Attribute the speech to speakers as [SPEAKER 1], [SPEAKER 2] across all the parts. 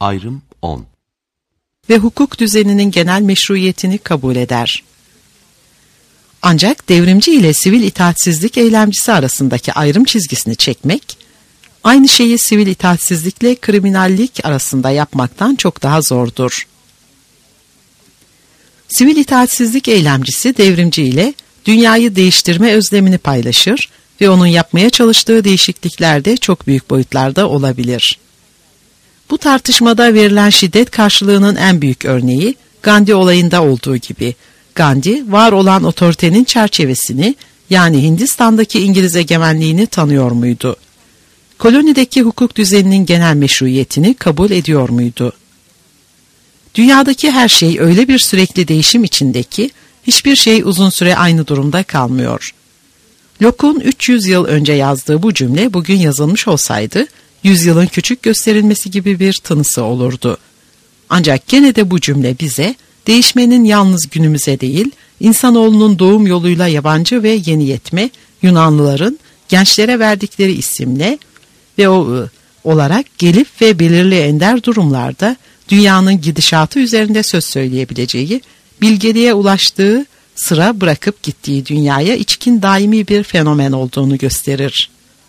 [SPEAKER 1] Ayrım 10.
[SPEAKER 2] Ve hukuk düzeninin genel meşruiyetini kabul eder. Ancak devrimci ile sivil itaatsizlik eylemcisi arasındaki ayrım çizgisini çekmek, aynı şeyi sivil itaatsizlikle kriminallik arasında yapmaktan çok daha zordur. Sivil itaatsizlik eylemcisi devrimci ile dünyayı değiştirme özlemini paylaşır ve onun yapmaya çalıştığı değişiklikler de çok büyük boyutlarda olabilir. Bu tartışmada verilen şiddet karşılığının en büyük örneği Gandhi olayında olduğu gibi, Gandhi var olan otoritenin çerçevesini, yani Hindistan'daki İngiliz egemenliğini tanıyor muydu? Kolonideki hukuk düzeninin genel meşruiyetini kabul ediyor muydu? Dünyadaki her şey öyle bir sürekli değişim içindeki, hiçbir şey uzun süre aynı durumda kalmıyor. Locke'un 300 yıl önce yazdığı bu cümle bugün yazılmış olsaydı, 100 yılın küçük gösterilmesi gibi bir tınısı olurdu. Ancak gene de bu cümle bize, değişmenin yalnız günümüze değil, insanoğlunun doğum yoluyla yabancı ve yeni yetme, Yunanlıların gençlere verdikleri isimle ve o olarak gelip ve belirli ender durumlarda dünyanın gidişatı üzerinde söz söyleyebileceği, bilgeliğe ulaştığı sıra bırakıp gittiği dünyaya içkin daimi bir fenomen olduğunu gösterir.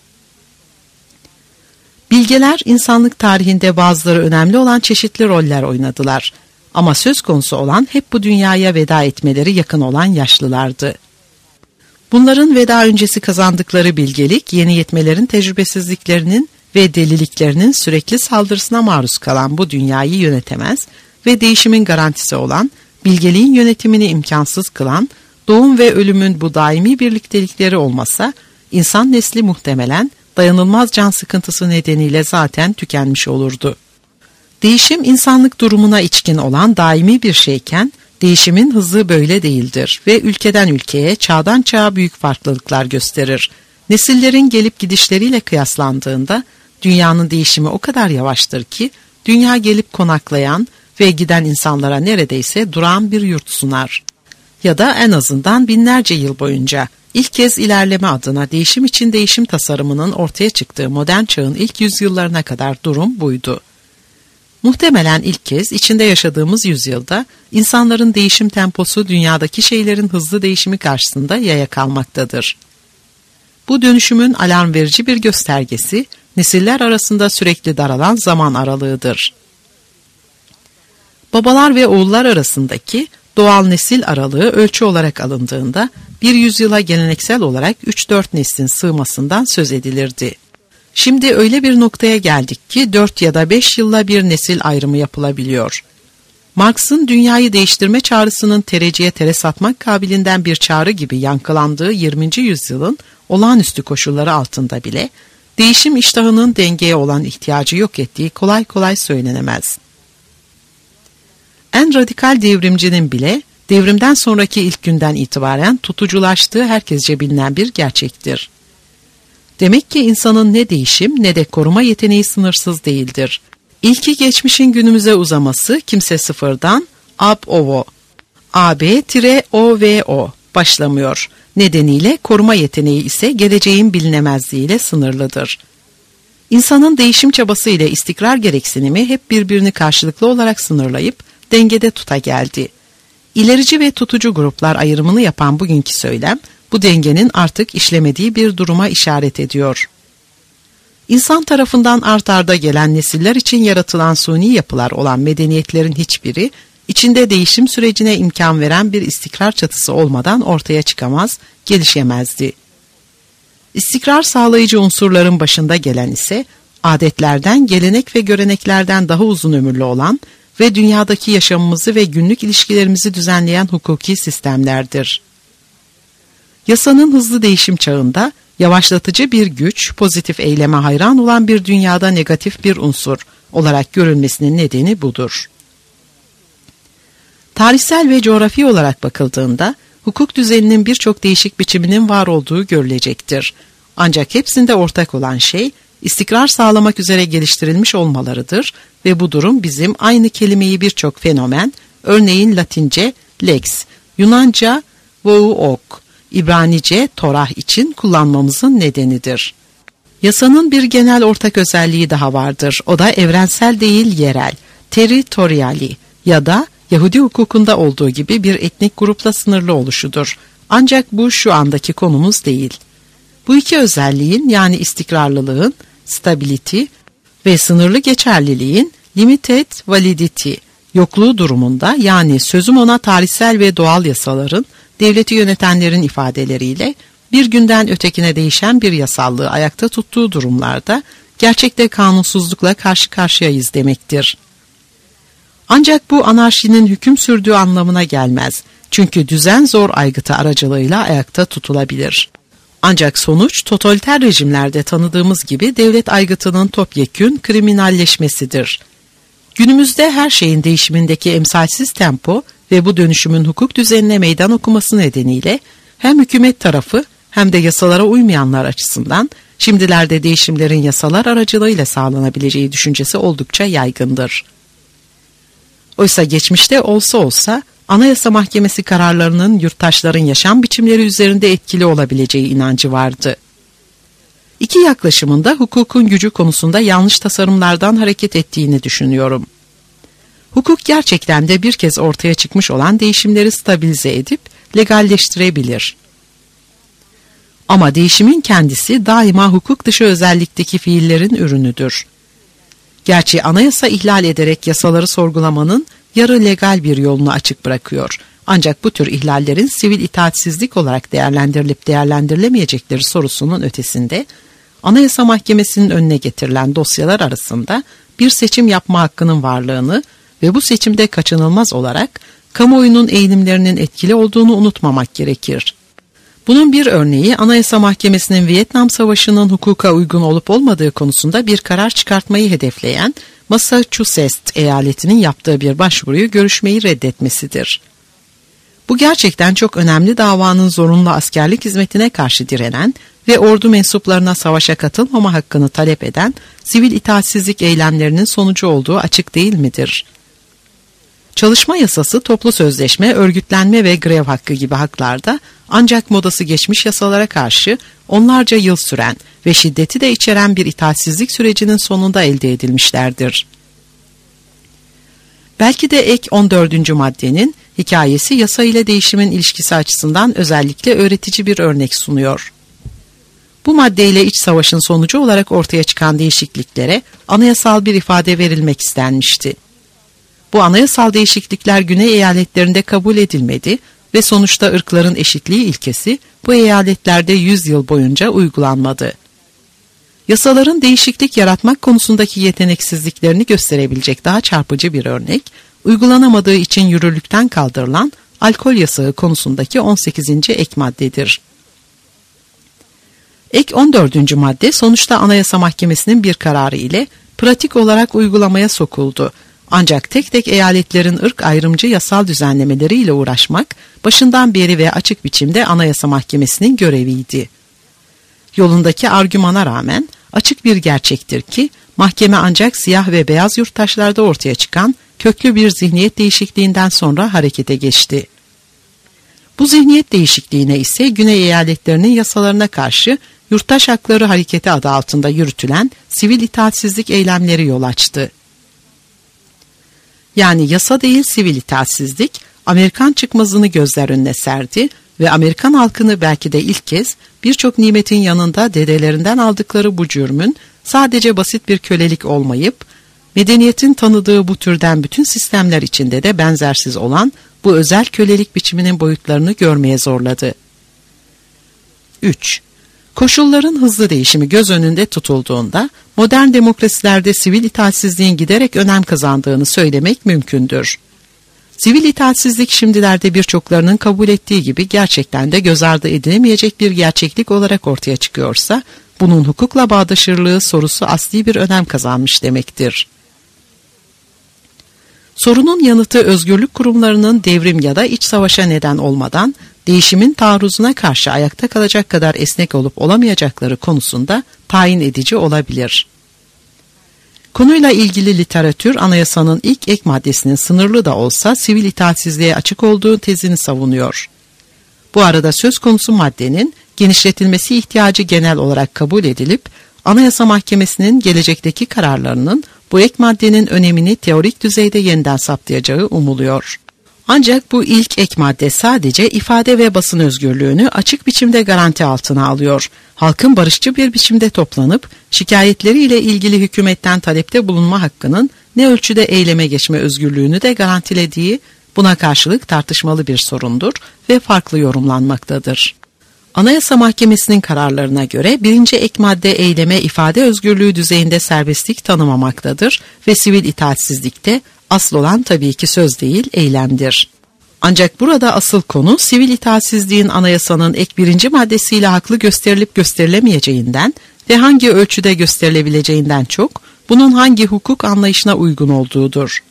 [SPEAKER 2] Bilgeler insanlık tarihinde bazıları önemli olan çeşitli roller oynadılar. Ama söz konusu olan hep bu dünyaya veda etmeleri yakın olan yaşlılardı. Bunların veda öncesi kazandıkları bilgelik, yeni yetmelerin tecrübesizliklerinin ve deliliklerinin sürekli saldırısına maruz kalan bu dünyayı yönetemez ve değişimin garantisi olan, bilgeliğin yönetimini imkansız kılan, doğum ve ölümün bu daimi birliktelikleri olmasa, insan nesli muhtemelen dayanılmaz can sıkıntısı nedeniyle zaten tükenmiş olurdu. Değişim insanlık durumuna içkin olan daimi bir şeyken, değişimin hızı böyle değildir ve ülkeden ülkeye, çağdan çağa büyük farklılıklar gösterir. Nesillerin gelip gidişleriyle kıyaslandığında, dünyanın değişimi o kadar yavaştır ki, dünya gelip konaklayan ve giden insanlara neredeyse durağan bir yurt sunar. Ya da en azından binlerce yıl boyunca, ilk kez ilerleme adına değişim için değişim tasarımının ortaya çıktığı modern çağın ilk yüzyıllarına kadar durum buydu. Muhtemelen ilk kez içinde yaşadığımız yüzyılda insanların değişim temposu dünyadaki şeylerin hızlı değişimi karşısında yaya kalmaktadır. Bu dönüşümün alarm verici bir göstergesi, nesiller arasında sürekli daralan zaman aralığıdır. Babalar ve oğullar arasındaki doğal nesil aralığı ölçü olarak alındığında bir yüzyıla geleneksel olarak 3-4 neslin sığmasından söz edilirdi. Şimdi öyle bir noktaya geldik ki 4 ya da 5 yılla bir nesil ayrımı yapılabiliyor. Marx'ın dünyayı değiştirme çağrısının tereciye tere satmak kabilinden bir çağrı gibi yankılandığı 20. yüzyılın olağanüstü koşulları altında bile değişim iştahının dengeye olan ihtiyacı yok ettiği kolay kolay söylenemez. En radikal devrimcinin bile devrimden sonraki ilk günden itibaren tutuculaştığı herkesce bilinen bir gerçektir. Demek ki insanın ne değişim ne de koruma yeteneği sınırsız değildir. İlki geçmişin günümüze uzaması kimse sıfırdan ab ovo, ab-ovo başlamıyor. Nedeniyle koruma yeteneği ise geleceğin bilinemezliğiyle sınırlıdır. İnsanın değişim çabası ile istikrar gereksinimi hep birbirini karşılıklı olarak sınırlayıp dengede tuta geldi. İlerici ve tutucu gruplar ayrımını yapan bugünkü söylem, bu dengenin artık işlemediği bir duruma işaret ediyor. İnsan tarafından art arda gelen nesiller için yaratılan suni yapılar olan medeniyetlerin hiçbiri, içinde değişim sürecine imkan veren bir istikrar çatısı olmadan ortaya çıkamaz, gelişemezdi. İstikrar sağlayıcı unsurların başında gelen ise, adetlerden, gelenek ve göreneklerden daha uzun ömürlü olan ve dünyadaki yaşamımızı ve günlük ilişkilerimizi düzenleyen hukuki sistemlerdir. Yasanın hızlı değişim çağında, yavaşlatıcı bir güç, pozitif eyleme hayran olan bir dünyada negatif bir unsur olarak görülmesinin nedeni budur. Tarihsel ve coğrafi olarak bakıldığında, hukuk düzeninin birçok değişik biçiminin var olduğu görülecektir. Ancak hepsinde ortak olan şey, istikrar sağlamak üzere geliştirilmiş olmalarıdır ve bu durum bizim aynı kelimeyi birçok fenomen, örneğin Latince lex, Yunanca vouk, İbranice torah için kullanmamızın nedenidir. Yasanın bir genel ortak özelliği daha vardır. O da evrensel değil yerel, territoriali ya da Yahudi hukukunda olduğu gibi bir etnik grupla sınırlı oluşudur. Ancak bu şu andaki konumuz değil. Bu iki özelliğin yani istikrarlılığın, stability ve sınırlı geçerliliğin, limited validity, yokluğu durumunda yani sözüm ona tarihsel ve doğal yasaların, devleti yönetenlerin ifadeleriyle bir günden ötekine değişen bir yasallığı ayakta tuttuğu durumlarda gerçekte kanunsuzlukla karşı karşıyayız demektir. Ancak bu anarşinin hüküm sürdüğü anlamına gelmez. Çünkü düzen zor aygıtı aracılığıyla ayakta tutulabilir. Ancak sonuç totaliter rejimlerde tanıdığımız gibi devlet aygıtının topyekün kriminalleşmesidir. Günümüzde her şeyin değişimindeki emsalsiz tempo ve bu dönüşümün hukuk düzenine meydan okuması nedeniyle hem hükümet tarafı hem de yasalara uymayanlar açısından şimdilerde değişimlerin yasalar aracılığıyla sağlanabileceği düşüncesi oldukça yaygındır. Oysa geçmişte olsa Anayasa Mahkemesi kararlarının yurttaşların yaşam biçimleri üzerinde etkili olabileceği inancı vardı. İki yaklaşımın da hukukun gücü konusunda yanlış tasarımlardan hareket ettiğini düşünüyorum. Hukuk gerçekten de bir kez ortaya çıkmış olan değişimleri stabilize edip legalleştirebilir. Ama değişimin kendisi daima hukuk dışı özellikteki fiillerin ürünüdür. Gerçi anayasa ihlal ederek yasaları sorgulamanın yarı legal bir yolunu açık bırakıyor. Ancak bu tür ihlallerin sivil itaatsizlik olarak değerlendirilip değerlendirilemeyecekleri sorusunun ötesinde, Anayasa Mahkemesi'nin önüne getirilen dosyalar arasında bir seçim yapma hakkının varlığını ve bu seçimde kaçınılmaz olarak kamuoyunun eğilimlerinin etkili olduğunu unutmamak gerekir. Bunun bir örneği Anayasa Mahkemesi'nin Vietnam Savaşı'nın hukuka uygun olup olmadığı konusunda bir karar çıkartmayı hedefleyen Massachusetts eyaletinin yaptığı bir başvuruyu görüşmeyi reddetmesidir. Bu gerçekten çok önemli davanın zorunlu askerlik hizmetine karşı direnen ve ordu mensuplarına savaşa katılmama hakkını talep eden sivil itaatsizlik eylemlerinin sonucu olduğu açık değil midir? Çalışma yasası, toplu sözleşme, örgütlenme ve grev hakkı gibi haklarda ancak modası geçmiş yasalara karşı onlarca yıl süren ve şiddeti de içeren bir itaatsizlik sürecinin sonunda elde edilmişlerdir. Belki de ek 14. maddenin hikayesi yasa ile değişimin ilişkisi açısından özellikle öğretici bir örnek sunuyor. Bu maddeyle iç savaşın sonucu olarak ortaya çıkan değişikliklere anayasal bir ifade verilmek istenmişti. Bu anayasal değişiklikler Güney eyaletlerinde kabul edilmedi ve sonuçta ırkların eşitliği ilkesi bu eyaletlerde 100 yıl boyunca uygulanmadı. Yasaların değişiklik yaratmak konusundaki yeteneksizliklerini gösterebilecek daha çarpıcı bir örnek, uygulanamadığı için yürürlükten kaldırılan alkol yasağı konusundaki 18. ek maddedir. Ek 14. madde sonuçta Anayasa Mahkemesi'nin bir kararı ile pratik olarak uygulamaya sokuldu. Ancak tek tek eyaletlerin ırk ayrımcı yasal düzenlemeleriyle uğraşmak başından beri ve açık biçimde Anayasa Mahkemesi'nin göreviydi. Yolundaki argümana rağmen açık bir gerçektir ki mahkeme ancak siyah ve beyaz yurttaşlarda ortaya çıkan köklü bir zihniyet değişikliğinden sonra harekete geçti. Bu zihniyet değişikliğine ise Güney eyaletlerinin yasalarına karşı Yurttaş Hakları Hareketi adı altında yürütülen sivil itaatsizlik eylemleri yol açtı. Yani yasa değil sivil itaatsizlik, Amerikan çıkmazını gözler önüne serdi ve Amerikan halkını belki de ilk kez birçok nimetin yanında dedelerinden aldıkları bu cürmün sadece basit bir kölelik olmayıp, medeniyetin tanıdığı bu türden bütün sistemler içinde de benzersiz olan bu özel kölelik biçiminin boyutlarını görmeye zorladı. 3. Koşulların hızlı değişimi göz önünde tutulduğunda, modern demokrasilerde sivil itaatsizliğin giderek önem kazandığını söylemek mümkündür. Sivil itaatsizlik şimdilerde birçoklarının kabul ettiği gibi gerçekten de göz ardı edilemeyecek bir gerçeklik olarak ortaya çıkıyorsa, bunun hukukla bağdaşırlığı sorusu asli bir önem kazanmış demektir. Sorunun yanıtı özgürlük kurumlarının devrim ya da iç savaşa neden olmadan, değişimin taarruzuna karşı ayakta kalacak kadar esnek olup olamayacakları konusunda tayin edici olabilir. Konuyla ilgili literatür anayasanın ilk ek maddesinin sınırlı da olsa sivil itaatsizliğe açık olduğu tezini savunuyor. Bu arada söz konusu maddenin genişletilmesi ihtiyacı genel olarak kabul edilip Anayasa Mahkemesi'nin gelecekteki kararlarının bu ek maddenin önemini teorik düzeyde yeniden saptayacağı umuluyor. Ancak bu ilk ek madde sadece ifade ve basın özgürlüğünü açık biçimde garanti altına alıyor. Halkın barışçı bir biçimde toplanıp şikayetleriyle ilgili hükümetten talepte bulunma hakkının ne ölçüde eyleme geçme özgürlüğünü de garantilediği, buna karşılık tartışmalı bir sorundur ve farklı yorumlanmaktadır. Anayasa Mahkemesi'nin kararlarına göre birinci ek madde eyleme ifade özgürlüğü düzeyinde serbestlik tanımamaktadır ve sivil itaatsizlikte asıl olan tabii ki söz değil, eylemdir. Ancak burada asıl konu sivil itaatsizliğin anayasanın ek birinci maddesiyle haklı gösterilip gösterilemeyeceğinden ve hangi ölçüde gösterilebileceğinden çok, bunun hangi hukuk anlayışına uygun olduğudur.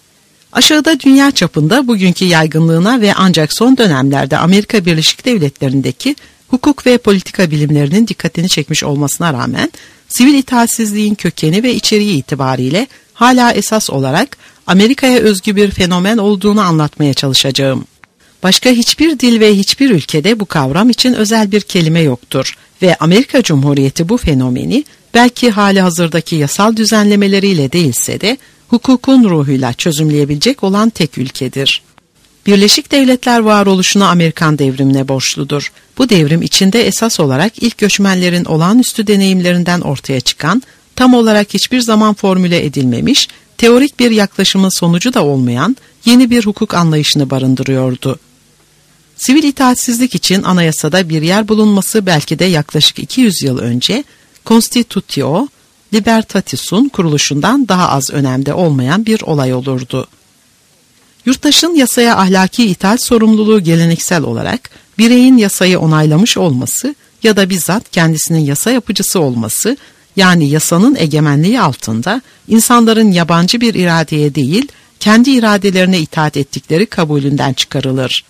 [SPEAKER 2] Aşağıda dünya çapında bugünkü yaygınlığına ve ancak son dönemlerde Amerika Birleşik Devletleri'ndeki hukuk ve politika bilimlerinin dikkatini çekmiş olmasına rağmen, sivil itaatsizliğin kökeni ve içeriği itibariyle hala esas olarak Amerika'ya özgü bir fenomen olduğunu anlatmaya çalışacağım. Başka hiçbir dil ve hiçbir ülkede bu kavram için özel bir kelime yoktur ve Amerika Cumhuriyeti bu fenomeni belki hali hazırdaki yasal düzenlemeleriyle değilse de hukukun ruhuyla çözümleyebilecek olan tek ülkedir. Birleşik Devletler varoluşuna Amerikan devrimine borçludur. Bu devrim içinde esas olarak ilk göçmenlerin olağanüstü deneyimlerinden ortaya çıkan, tam olarak hiçbir zaman formüle edilmemiş, teorik bir yaklaşımın sonucu da olmayan yeni bir hukuk anlayışını barındırıyordu. Sivil itaatsizlik için anayasada bir yer bulunması belki de yaklaşık 200 yıl önce Constitutio Libertatis'un kuruluşundan daha az önemde olmayan bir olay olurdu. Yurttaşın yasaya ahlaki itaat sorumluluğu geleneksel olarak bireyin yasayı onaylamış olması ya da bizzat kendisinin yasa yapıcısı olması, yani yasanın egemenliği altında insanların yabancı bir iradeye değil, kendi iradelerine itaat ettikleri kabulünden çıkarılır.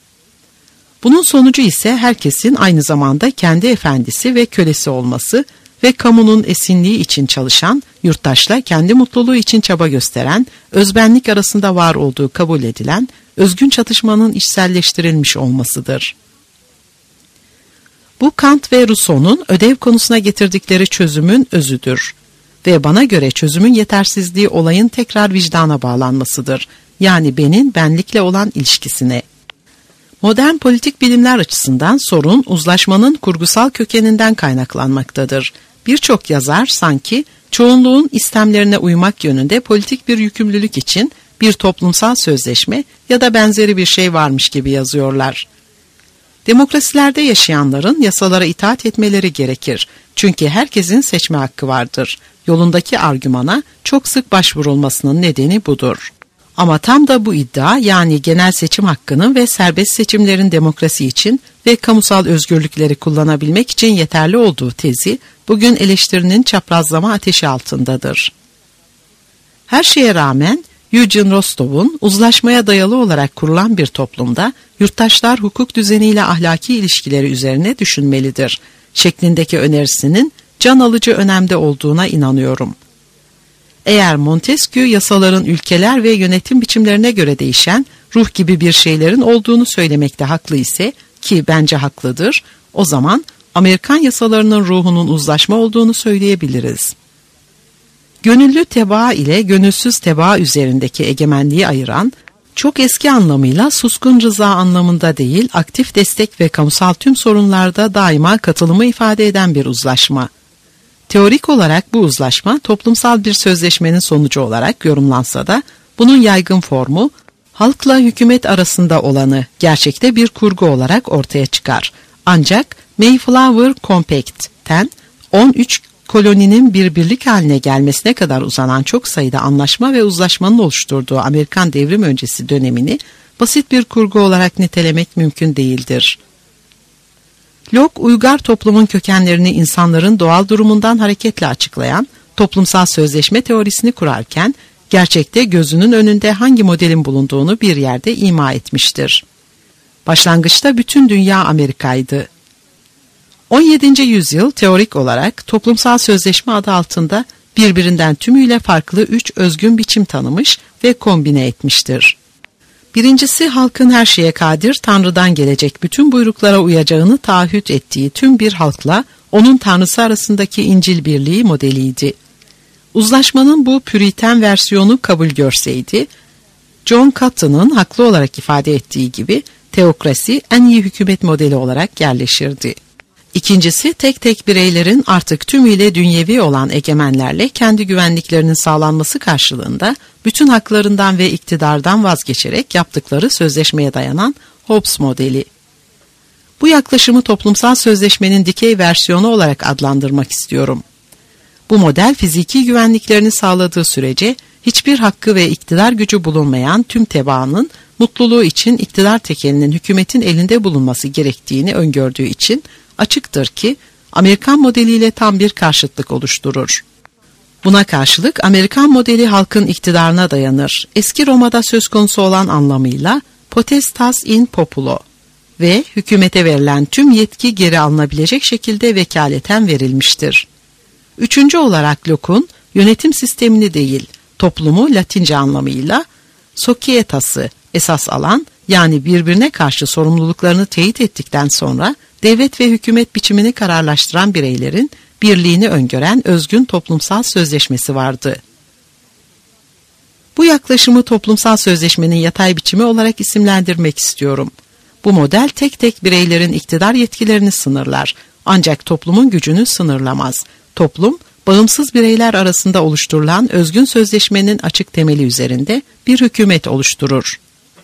[SPEAKER 2] Bunun sonucu ise herkesin aynı zamanda kendi efendisi ve kölesi olması ve kamunun esinliği için çalışan, yurttaşla kendi mutluluğu için çaba gösteren, özbenlik arasında var olduğu kabul edilen, özgün çatışmanın içselleştirilmiş olmasıdır. Bu Kant ve Rousseau'nun ödev konusuna getirdikleri çözümün özüdür ve bana göre çözümün yetersizliği olayın tekrar vicdana bağlanmasıdır, yani benin benlikle olan ilişkisine. Modern politik bilimler açısından sorun uzlaşmanın kurgusal kökeninden kaynaklanmaktadır. Birçok yazar sanki çoğunluğun istemlerine uymak yönünde politik bir yükümlülük için bir toplumsal sözleşme ya da benzeri bir şey varmış gibi yazıyorlar. Demokrasilerde yaşayanların yasalara itaat etmeleri gerekir. Çünkü herkesin seçme hakkı vardır. Yolundaki argümana çok sık başvurulmasının nedeni budur. Ama tam da bu iddia, yani genel seçim hakkının ve serbest seçimlerin demokrasi için ve kamusal özgürlükleri kullanabilmek için yeterli olduğu tezi, bugün eleştirinin çaprazlama ateşi altındadır. Her şeye rağmen Eugene Rostov'un uzlaşmaya dayalı olarak kurulan bir toplumda yurttaşlar hukuk düzeniyle ahlaki ilişkileri üzerine düşünmelidir şeklindeki önerisinin can alıcı önemde olduğuna inanıyorum. Eğer Montesquieu yasaların ülkeler ve yönetim biçimlerine göre değişen ruh gibi bir şeylerin olduğunu söylemekte haklı ise, ki bence haklıdır, o zaman Amerikan yasalarının ruhunun uzlaşma olduğunu söyleyebiliriz. Gönüllü tebaa ile gönülsüz tebaa üzerindeki egemenliği ayıran, çok eski anlamıyla suskun rıza anlamında değil, aktif destek ve kamusal tüm sorunlarda daima katılımı ifade eden bir uzlaşma. Teorik olarak bu uzlaşma toplumsal bir sözleşmenin sonucu olarak yorumlansa da, bunun yaygın formu, halkla hükümet arasında olanı gerçekte bir kurgu olarak ortaya çıkar. Ancak Mayflower Compact'ten 13 koloninin bir birlik haline gelmesine kadar uzanan çok sayıda anlaşma ve uzlaşmanın oluşturduğu Amerikan devrim öncesi dönemini basit bir kurgu olarak nitelemek mümkün değildir. Locke, uygar toplumun kökenlerini insanların doğal durumundan hareketle açıklayan toplumsal sözleşme teorisini kurarken, gerçekte gözünün önünde hangi modelin bulunduğunu bir yerde ima etmiştir. Başlangıçta bütün dünya Amerika'ydı. 17. yüzyıl teorik olarak toplumsal sözleşme adı altında birbirinden tümüyle farklı 3 özgün biçim tanımış ve kombine etmiştir. Birincisi, halkın her şeye kadir, Tanrı'dan gelecek bütün buyruklara uyacağını taahhüt ettiği tüm bir halkla onun tanrısı arasındaki İncil birliği modeliydi. Uzlaşmanın bu püriten versiyonu kabul görseydi, John Cotton'ın haklı olarak ifade ettiği gibi teokrasi en iyi hükümet modeli olarak yerleşirdi. İkincisi, tek tek bireylerin artık tümüyle dünyevi olan egemenlerle kendi güvenliklerinin sağlanması karşılığında bütün haklarından ve iktidardan vazgeçerek yaptıkları sözleşmeye dayanan Hobbes modeli. Bu yaklaşımı toplumsal sözleşmenin dikey versiyonu olarak adlandırmak istiyorum. Bu model fiziki güvenliklerini sağladığı sürece hiçbir hakkı ve iktidar gücü bulunmayan tüm tebaanın mutluluğu için iktidar tekelinin hükümetin elinde bulunması gerektiğini öngördüğü için açıktır ki Amerikan modeliyle tam bir karşıtlık oluşturur. Buna karşılık Amerikan modeli halkın iktidarına dayanır. Eski Roma'da söz konusu olan anlamıyla potestas in populo ve hükümete verilen tüm yetki geri alınabilecek şekilde vekaleten verilmiştir. Üçüncü olarak Locke'un yönetim sistemini değil, toplumu Latince anlamıyla societas'ı esas alan, yani birbirine karşı sorumluluklarını teyit ettikten sonra devlet ve hükümet biçimini kararlaştıran bireylerin birliğini öngören özgün toplumsal sözleşmesi vardı. Bu yaklaşımı toplumsal sözleşmenin yatay biçimi olarak isimlendirmek istiyorum. Bu model tek tek bireylerin iktidar yetkilerini sınırlar, ancak toplumun gücünü sınırlamaz. Toplum, bağımsız bireyler arasında oluşturulan özgün sözleşmenin açık temeli üzerinde bir hükümet oluşturur.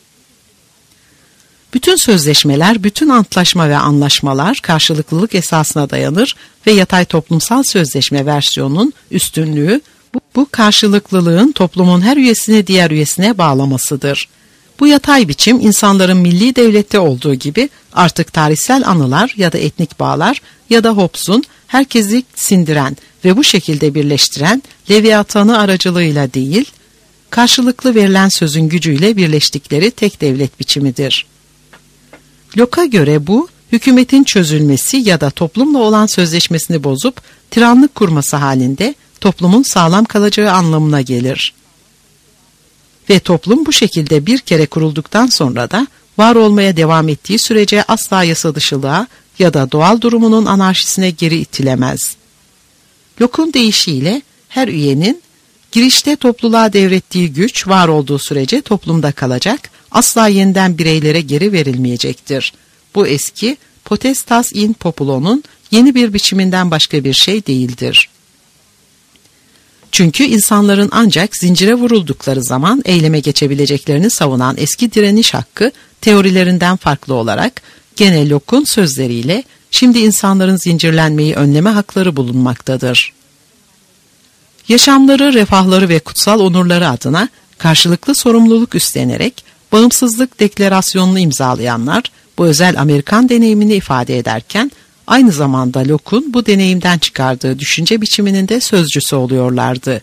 [SPEAKER 2] Bütün sözleşmeler, bütün antlaşma ve anlaşmalar karşılıklılık esasına dayanır ve yatay toplumsal sözleşme versiyonunun üstünlüğü bu karşılıklılığın toplumun her üyesini diğer üyesine bağlamasıdır. Bu yatay biçim insanların milli devlette olduğu gibi artık tarihsel anılar ya da etnik bağlar ya da Hobbes'un herkesi sindiren ve bu şekilde birleştiren Leviathan'ı aracılığıyla değil, karşılıklı verilen sözün gücüyle birleştikleri tek devlet biçimidir. Locke'a göre bu, hükümetin çözülmesi ya da toplumla olan sözleşmesini bozup tiranlık kurması halinde toplumun sağlam kalacağı anlamına gelir. Ve toplum bu şekilde bir kere kurulduktan sonra da var olmaya devam ettiği sürece asla yasa dışılığa ya da doğal durumunun anarşisine geri itilemez. Locke'un deyişiyle her üyenin girişte topluluğa devrettiği güç var olduğu sürece toplumda kalacak, asla yeniden bireylere geri verilmeyecektir. Bu eski potestas in populo'nun yeni bir biçiminden başka bir şey değildir. Çünkü insanların ancak zincire vuruldukları zaman eyleme geçebileceklerini savunan eski direniş hakkı teorilerinden farklı olarak gene Locke'un sözleriyle şimdi insanların zincirlenmeyi önleme hakları bulunmaktadır. Yaşamları, refahları ve kutsal onurları adına karşılıklı sorumluluk üstlenerek bağımsızlık deklarasyonunu imzalayanlar bu özel Amerikan deneyimini ifade ederken aynı zamanda Locke'un bu deneyimden çıkardığı düşünce biçiminin de sözcüsü oluyorlardı.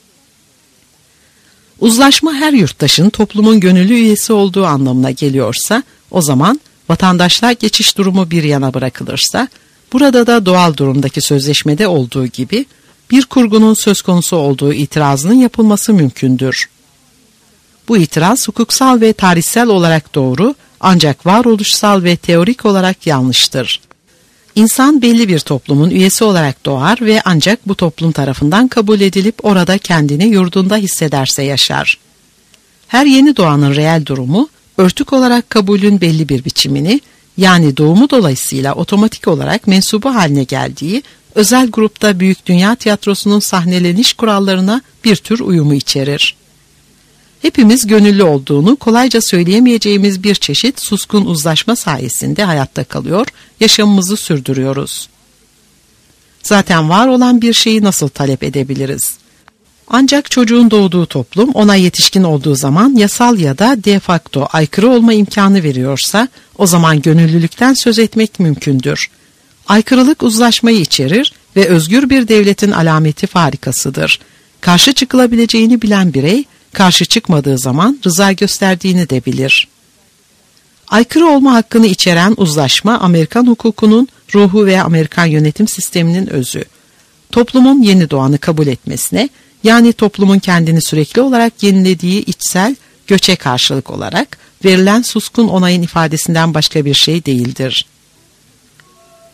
[SPEAKER 2] Uzlaşma her yurttaşın toplumun gönüllü üyesi olduğu anlamına geliyorsa, o zaman vatandaşlar geçiş durumu bir yana bırakılırsa, burada da doğal durumdaki sözleşmede olduğu gibi bir kurgunun söz konusu olduğu itirazının yapılması mümkündür. Bu itiraz hukuksal ve tarihsel olarak doğru, ancak varoluşsal ve teorik olarak yanlıştır. İnsan belli bir toplumun üyesi olarak doğar ve ancak bu toplum tarafından kabul edilip orada kendini yurdunda hissederse yaşar. Her yeni doğanın reel durumu, örtük olarak kabulün belli bir biçimini, yani doğumu dolayısıyla otomatik olarak mensubu haline geldiği, özel grupta büyük dünya tiyatrosunun sahneleniş kurallarına bir tür uyumu içerir. Hepimiz gönüllü olduğunu kolayca söyleyemeyeceğimiz bir çeşit suskun uzlaşma sayesinde hayatta kalıyor, yaşamımızı sürdürüyoruz. Zaten var olan bir şeyi nasıl talep edebiliriz? Ancak çocuğun doğduğu toplum ona yetişkin olduğu zaman yasal ya da de facto aykırı olma imkanı veriyorsa, o zaman gönüllülükten söz etmek mümkündür. Aykırılık uzlaşmayı içerir ve özgür bir devletin alameti farikasıdır. Karşı çıkılabileceğini bilen birey, karşı çıkmadığı zaman rıza gösterdiğini de bilir. Aykırı olma hakkını içeren uzlaşma, Amerikan hukukunun ruhu ve Amerikan yönetim sisteminin özü. Toplumun yeni doğanı kabul etmesine, yani toplumun kendini sürekli olarak yenilediği içsel göçe karşılık olarak verilen suskun onayın ifadesinden başka bir şey değildir.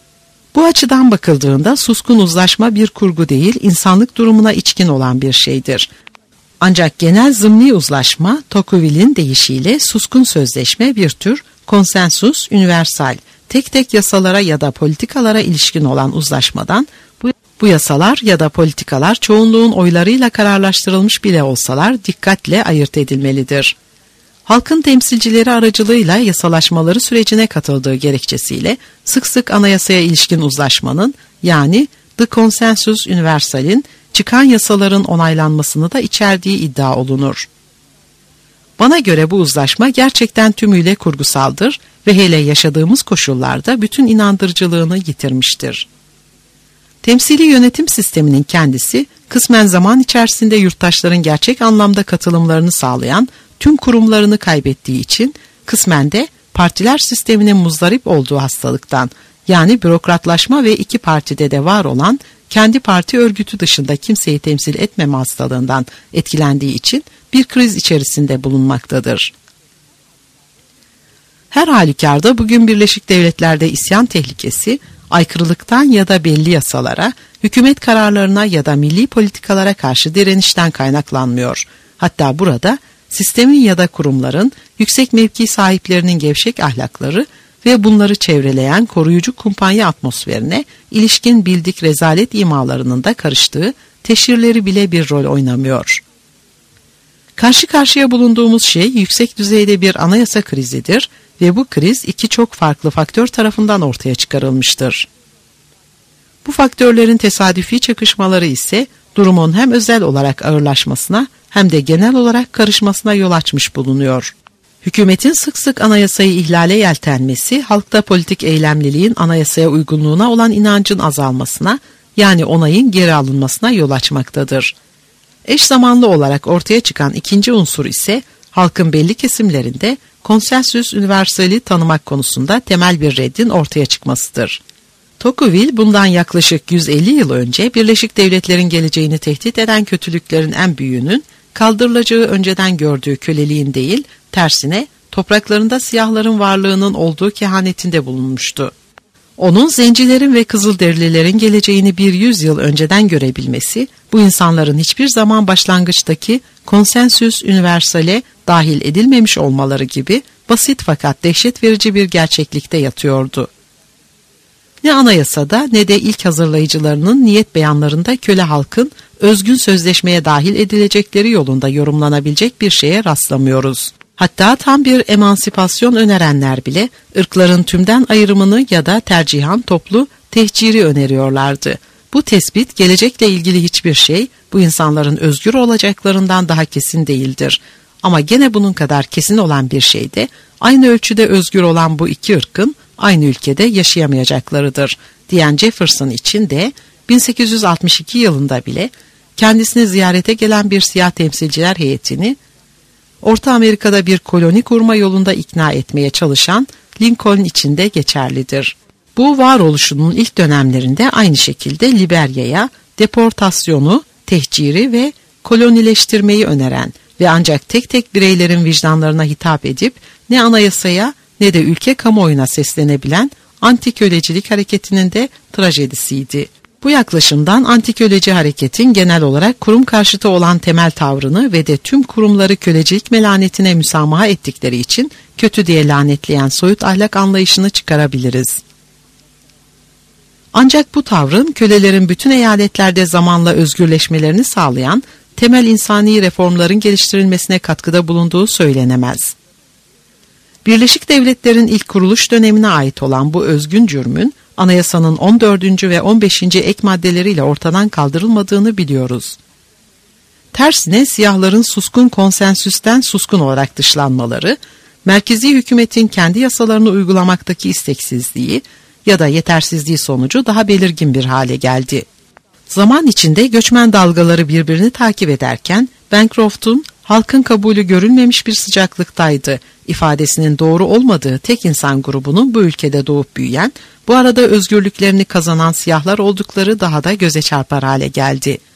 [SPEAKER 2] Bu açıdan bakıldığında suskun uzlaşma bir kurgu değil, insanlık durumuna içkin olan bir şeydir. Ancak genel zımni uzlaşma, Tocqueville'in deyişiyle suskun sözleşme bir tür konsensus universal, tek tek yasalara ya da politikalara ilişkin olan uzlaşmadan, bu yasalar ya da politikalar çoğunluğun oylarıyla kararlaştırılmış bile olsalar dikkatle ayırt edilmelidir. Halkın temsilcileri aracılığıyla yasalaşmaları sürecine katıldığı gerekçesiyle sık sık anayasaya ilişkin uzlaşmanın, yani The Consensus Universal'in çıkan yasaların onaylanmasını da içerdiği iddia olunur. Bana göre bu uzlaşma gerçekten tümüyle kurgusaldır ve hele yaşadığımız koşullarda bütün inandırıcılığını yitirmiştir. Temsili yönetim sisteminin kendisi, kısmen zaman içerisinde yurttaşların gerçek anlamda katılımlarını sağlayan tüm kurumlarını kaybettiği için, kısmen de partiler sisteminin muzdarip olduğu hastalıktan, yani bürokratlaşma ve iki partide de var olan kendi parti örgütü dışında kimseyi temsil etmeme hastalığından etkilendiği için bir kriz içerisinde bulunmaktadır. Her halükarda bugün Birleşik Devletler'de isyan tehlikesi, aykırılıktan ya da belli yasalara, hükümet kararlarına ya da milli politikalara karşı direnişten kaynaklanmıyor. Hatta burada sistemin ya da kurumların, yüksek mevki sahiplerinin gevşek ahlakları ve bunları çevreleyen koruyucu kumpanya atmosferine ilişkin bildik rezalet imalarının da karıştığı teşhirleri bile bir rol oynamıyor. Karşı karşıya bulunduğumuz şey yüksek düzeyde bir anayasa krizidir ve bu kriz iki çok farklı faktör tarafından ortaya çıkarılmıştır. Bu faktörlerin tesadüfi çakışmaları ise durumun hem özel olarak ağırlaşmasına hem de genel olarak karışmasına yol açmış bulunuyor. Hükümetin sık sık anayasayı ihlale yeltenmesi, halkta politik eylemliliğin anayasaya uygunluğuna olan inancın azalmasına, yani onayın geri alınmasına yol açmaktadır. Eş zamanlı olarak ortaya çıkan ikinci unsur ise halkın belli kesimlerinde konsensüs universali tanımak konusunda temel bir reddin ortaya çıkmasıdır. Tocqueville bundan yaklaşık 150 yıl önce Birleşik Devletler'in geleceğini tehdit eden kötülüklerin en büyüğünün kaldırılacağı önceden gördüğü köleliğin değil, tersine topraklarında siyahların varlığının olduğu kehanetinde bulunmuştu. Onun zencilerin ve kızılderililerin geleceğini bir yüzyıl önceden görebilmesi, bu insanların hiçbir zaman başlangıçtaki konsensüs universale dahil edilmemiş olmaları gibi basit fakat dehşet verici bir gerçeklikte yatıyordu. Ne anayasada ne de ilk hazırlayıcılarının niyet beyanlarında köle halkın özgün sözleşmeye dahil edilecekleri yolunda yorumlanabilecek bir şeye rastlamıyoruz. Hatta tam bir emansipasyon önerenler bile ırkların tümden ayrımını ya da tercihan toplu tehciri öneriyorlardı. Bu tespit gelecekle ilgili hiçbir şey bu insanların özgür olacaklarından daha kesin değildir. Ama gene bunun kadar kesin olan bir şey de aynı ölçüde özgür olan bu iki ırkın aynı ülkede yaşayamayacaklarıdır diyen Jefferson için de 1862 yılında bile kendisini ziyarete gelen bir siyah temsilciler heyetini Orta Amerika'da bir koloni kurma yolunda ikna etmeye çalışan Lincoln için de geçerlidir. Bu varoluşunun ilk dönemlerinde aynı şekilde Liberya'ya deportasyonu, tehciri ve kolonileştirmeyi öneren ve ancak tek tek bireylerin vicdanlarına hitap edip ne anayasaya ne de ülke kamuoyuna seslenebilen antikölecilik hareketinin de trajedisiydi. Bu yaklaşımdan antiköleci hareketin genel olarak kurum karşıtı olan temel tavrını ve de tüm kurumları kölecilik melanetine müsamaha ettikleri için kötü diye lanetleyen soyut ahlak anlayışını çıkarabiliriz. Ancak bu tavrın kölelerin bütün eyaletlerde zamanla özgürleşmelerini sağlayan temel insani reformların geliştirilmesine katkıda bulunduğu söylenemez. Birleşik Devletler'in ilk kuruluş dönemine ait olan bu özgün cürmün anayasanın 14. ve 15. ek maddeleriyle ortadan kaldırılmadığını biliyoruz. Tersine siyahların suskun konsensüsten suskun olarak dışlanmaları, merkezi hükümetin kendi yasalarını uygulamaktaki isteksizliği ya da yetersizliği sonucu daha belirgin bir hale geldi. Zaman içinde göçmen dalgaları birbirini takip ederken Bancroft'un halkın kabulü görülmemiş bir sıcaklıktaydı ifadesinin doğru olmadığı tek insan grubunun bu ülkede doğup büyüyen, bu arada özgürlüklerini kazanan siyahlar oldukları daha da göze çarpar hale geldi.